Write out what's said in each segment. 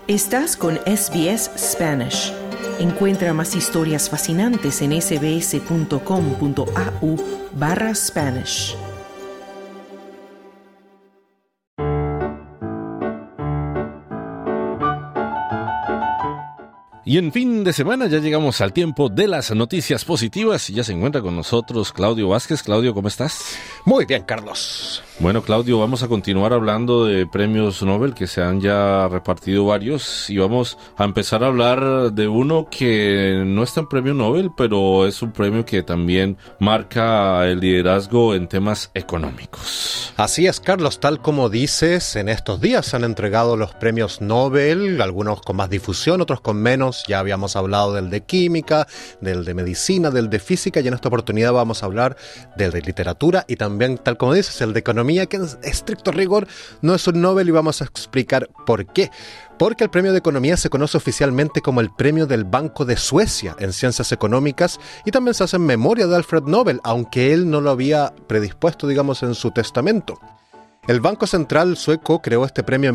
Estás con SBS Spanish. Encuentra más historias fascinantes en sbs.com.au/Spanish. Y en fin de semana ya llegamos al tiempo de las noticias positivas y ya se encuentra con nosotros Claudio Vázquez. Claudio, ¿cómo estás? Muy bien, Carlos. Bueno, Claudio, vamos a continuar hablando de premios Nobel, que se han ya repartido varios, y vamos a empezar a hablar de uno que no está en premio Nobel, pero es un premio que también marca el liderazgo en temas económicos. Así es, Carlos, tal como dices, en estos días se han entregado los premios Nobel, algunos con más difusión, otros con menos. Ya habíamos hablado del de química, del de medicina, del de física, y en esta oportunidad vamos a hablar del de literatura y también, tal como dices, el de economía, que en estricto rigor no es un Nobel, y vamos a explicar por qué. Porque el premio de economía se conoce oficialmente como el premio del Banco de Suecia en ciencias económicas, y también se hace en memoria de Alfred Nobel, aunque él no lo había predispuesto, digamos, en su testamento. El Banco Central sueco creó este premio en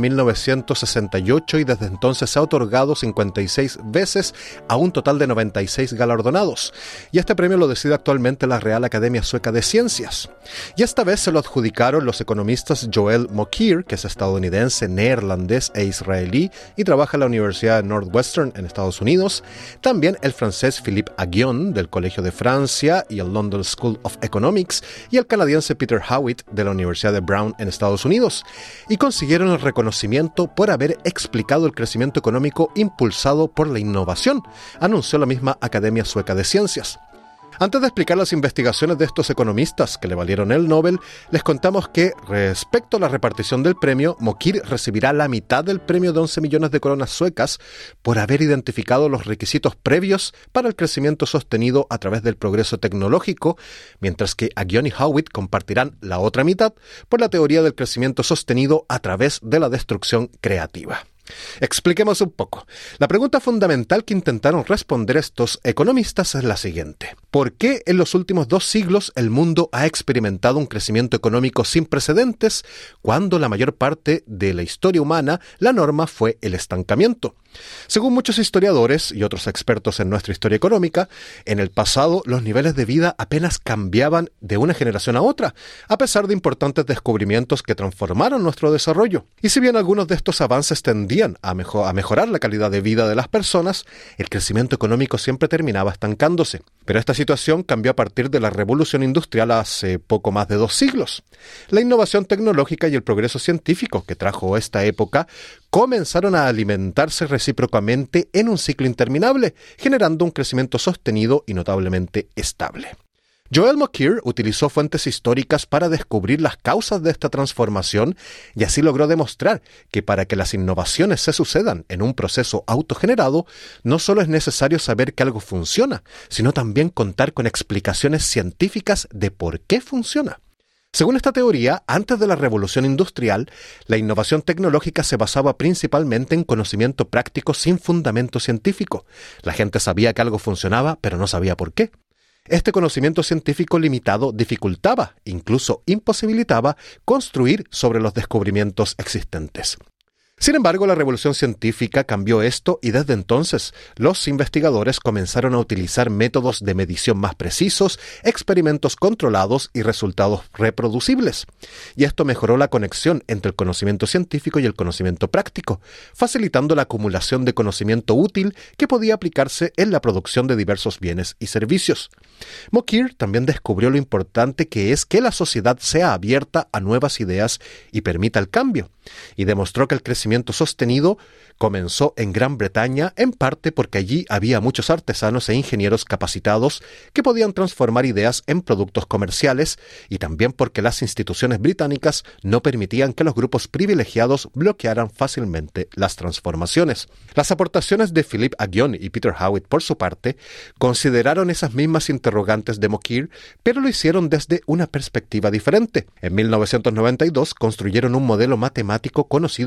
1968 y desde entonces se ha otorgado 56 veces a un total de 96 galardonados. Y este premio lo decide actualmente la Real Academia Sueca de Ciencias. Y esta vez se lo adjudicaron los economistas Joel Mokyr, que es estadounidense, neerlandés e israelí y trabaja en la Universidad de Northwestern en Estados Unidos. También el francés Philippe Aghion del Colegio de Francia y el London School of Economics, y el canadiense Peter Howitt de la Universidad de Brown en Estados Unidos, y consiguieron el reconocimiento por haber explicado el crecimiento económico impulsado por la innovación, anunció la misma Academia Sueca de Ciencias. Antes de explicar las investigaciones de estos economistas que le valieron el Nobel, les contamos que, respecto a la repartición del premio, Mokyr recibirá la mitad del premio de 11 millones de coronas suecas por haber identificado los requisitos previos para el crecimiento sostenido a través del progreso tecnológico, mientras que Aghion y Howitt compartirán la otra mitad por la teoría del crecimiento sostenido a través de la destrucción creativa. Expliquemos un poco. La pregunta fundamental que intentaron responder estos economistas es la siguiente: ¿por qué en los últimos 2 siglos el mundo ha experimentado un crecimiento económico sin precedentes cuando la mayor parte de la historia humana la norma fue el estancamiento? Según muchos historiadores y otros expertos en nuestra historia económica, en el pasado los niveles de vida apenas cambiaban de una generación a otra, a pesar de importantes descubrimientos que transformaron nuestro desarrollo. Y si bien algunos de estos avances tendían a mejorar la calidad de vida de las personas, el crecimiento económico siempre terminaba estancándose. Pero esta situación cambió a partir de la revolución industrial hace poco más de 2 siglos. La innovación tecnológica y el progreso científico que trajo esta época comenzaron a alimentarse recíprocamente en un ciclo interminable, generando un crecimiento sostenido y notablemente estable. Joel Mokyr utilizó fuentes históricas para descubrir las causas de esta transformación, y así logró demostrar que para que las innovaciones se sucedan en un proceso autogenerado, no solo es necesario saber que algo funciona, sino también contar con explicaciones científicas de por qué funciona. Según esta teoría, antes de la revolución industrial, la innovación tecnológica se basaba principalmente en conocimiento práctico sin fundamento científico. La gente sabía que algo funcionaba, pero no sabía por qué. Este conocimiento científico limitado dificultaba, incluso imposibilitaba, construir sobre los descubrimientos existentes. Sin embargo, la revolución científica cambió esto, y desde entonces los investigadores comenzaron a utilizar métodos de medición más precisos, experimentos controlados y resultados reproducibles. Y esto mejoró la conexión entre el conocimiento científico y el conocimiento práctico, facilitando la acumulación de conocimiento útil que podía aplicarse en la producción de diversos bienes y servicios. Mokyr también descubrió lo importante que es que la sociedad sea abierta a nuevas ideas y permita el cambio, y demostró que el crecimiento sostenido comenzó en Gran Bretaña, en parte porque allí había muchos artesanos e ingenieros capacitados que podían transformar ideas en productos comerciales, y también porque las instituciones británicas no permitían que los grupos privilegiados bloquearan fácilmente las transformaciones. Las aportaciones de Philippe Aghion y Peter Howitt, por su parte, consideraron esas mismas interrogantes de Mokyr, pero lo hicieron desde una perspectiva diferente. En 1992 construyeron un modelo matemático conocido como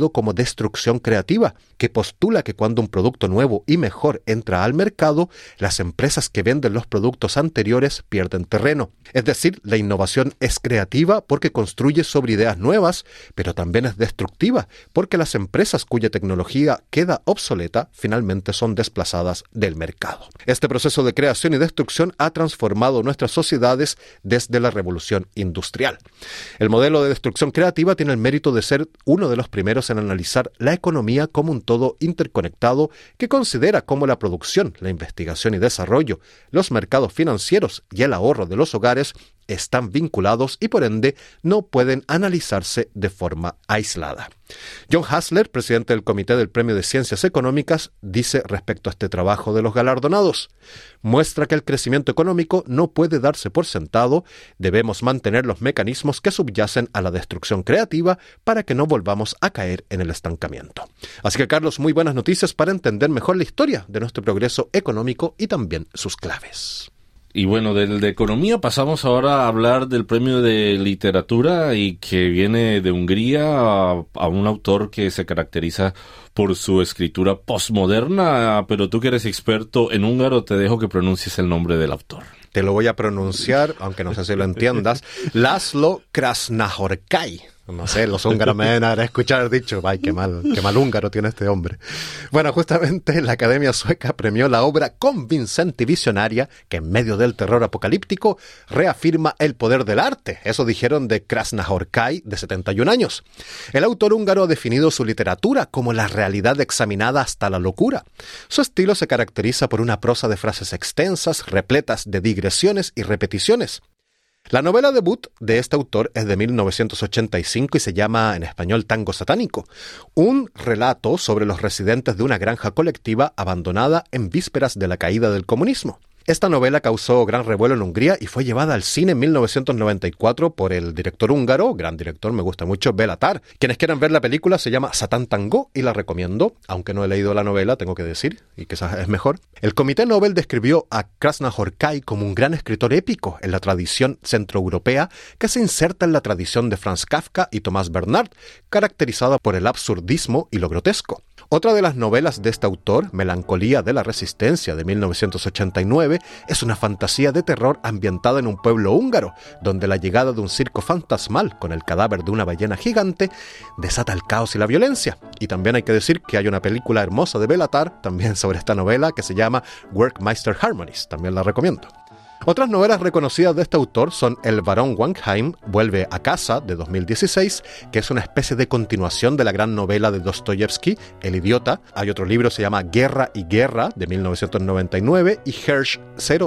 destrucción creativa, que postula que cuando un producto nuevo y mejor entra al mercado, las empresas que venden los productos anteriores pierden terreno. Es decir, la innovación es creativa porque construye sobre ideas nuevas, pero también es destructiva porque las empresas cuya tecnología queda obsoleta finalmente son desplazadas del mercado. Este proceso de creación y destrucción ha transformado nuestras sociedades desde la revolución industrial. El modelo de destrucción creativa tiene el mérito de ser uno de los primeros en analizar la economía como un todo interconectado que considera cómo la producción, la investigación y desarrollo, los mercados financieros y el ahorro de los hogares están vinculados y por ende no pueden analizarse de forma aislada. John Hassler, presidente del Comité del Premio de Ciencias Económicas, dice respecto a este trabajo de los galardonados: muestra que el crecimiento económico no puede darse por sentado, debemos mantener los mecanismos que subyacen a la destrucción creativa para que no volvamos a caer en el estancamiento. Así que, Carlos, muy buenas noticias para entender mejor la historia de nuestro progreso económico y también sus claves. Y bueno, de economía pasamos ahora a hablar del premio de literatura y que viene de Hungría a un autor que se caracteriza por su escritura postmoderna, pero tú que eres experto en húngaro te dejo que pronuncies el nombre del autor. Te lo voy a pronunciar, aunque no sé si lo entiendas, László Krasznahorkai. No sé, los húngaros me deben haber escuchado dicho, ay, qué mal húngaro tiene este hombre. Bueno, justamente la Academia Sueca premió la obra convincente y visionaria que en medio del terror apocalíptico reafirma el poder del arte. Eso dijeron de Krasznahorkai, de 71 años. El autor húngaro ha definido su literatura como la realidad examinada hasta la locura. Su estilo se caracteriza por una prosa de frases extensas, repletas de digresiones y repeticiones. La novela debut de este autor es de 1985 y se llama en español Tango Satánico, un relato sobre los residentes de una granja colectiva abandonada en vísperas de la caída del comunismo. Esta novela causó gran revuelo en Hungría y fue llevada al cine en 1994 por el director húngaro, gran director, me gusta mucho, Béla Tarr. Quienes quieran ver la película se llama Satán Tango y la recomiendo, aunque no he leído la novela, tengo que decir, y quizás es mejor. El Comité Nobel describió a Krasznahorkai como un gran escritor épico en la tradición centroeuropea que se inserta en la tradición de Franz Kafka y Thomas Bernhard, caracterizada por el absurdismo y lo grotesco. Otra de las novelas de este autor, Melancolía de la Resistencia, de 1989, es una fantasía de terror ambientada en un pueblo húngaro, donde la llegada de un circo fantasmal con el cadáver de una ballena gigante desata el caos y la violencia. Y también hay que decir que hay una película hermosa de Béla Tarr, también sobre esta novela, que se llama Werkmeister Harmonies, también la recomiendo. Otras novelas reconocidas de este autor son El Barón Wankheim vuelve a casa, de 2016, que es una especie de continuación de la gran novela de Dostoyevsky, El idiota. Hay otro libro que se llama Guerra y Guerra, de 1999, y Hersch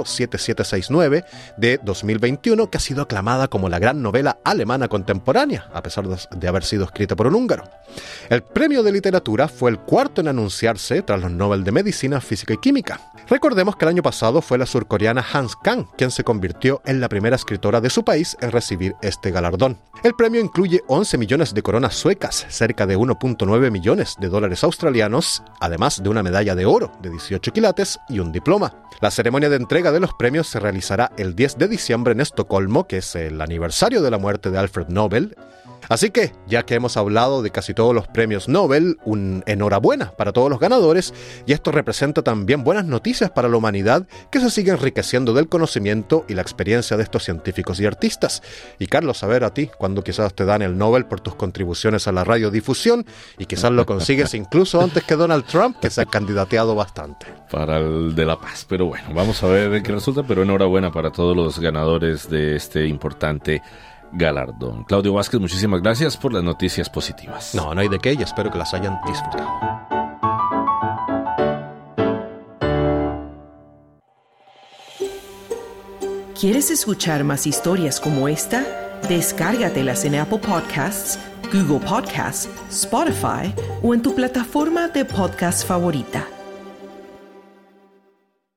07769, de 2021, que ha sido aclamada como la gran novela alemana contemporánea, a pesar de haber sido escrita por un húngaro. El premio de literatura fue el cuarto en anunciarse tras los Nobel de Medicina, Física y Química. Recordemos que el año pasado fue la surcoreana Hans Kang quien se convirtió en la primera escritora de su país en recibir este galardón. El premio incluye 11 millones de coronas suecas, cerca de 1.9 millones de dólares australianos, además de una medalla de oro de 18 quilates y un diploma. La ceremonia de entrega de los premios se realizará el 10 de diciembre en Estocolmo, que es el aniversario de la muerte de Alfred Nobel. Así que, ya que hemos hablado de casi todos los premios Nobel, un enhorabuena para todos los ganadores, y esto representa también buenas noticias para la humanidad que se sigue enriqueciendo del conocimiento y la experiencia de estos científicos y artistas. Y Carlos, a ver a ti, cuando quizás te dan el Nobel por tus contribuciones a la radiodifusión, y quizás lo consigues incluso antes que Donald Trump, que se ha candidateado bastante. Para el de la paz, pero bueno, vamos a ver qué resulta, pero enhorabuena para todos los ganadores de este importante galardón. Claudio Vázquez, muchísimas gracias por las noticias positivas. No hay de qué y espero que las hayan disfrutado. ¿Quieres escuchar más historias como esta? Descárgatelas en Apple Podcasts, Google Podcasts, Spotify o en tu plataforma de podcast favorita.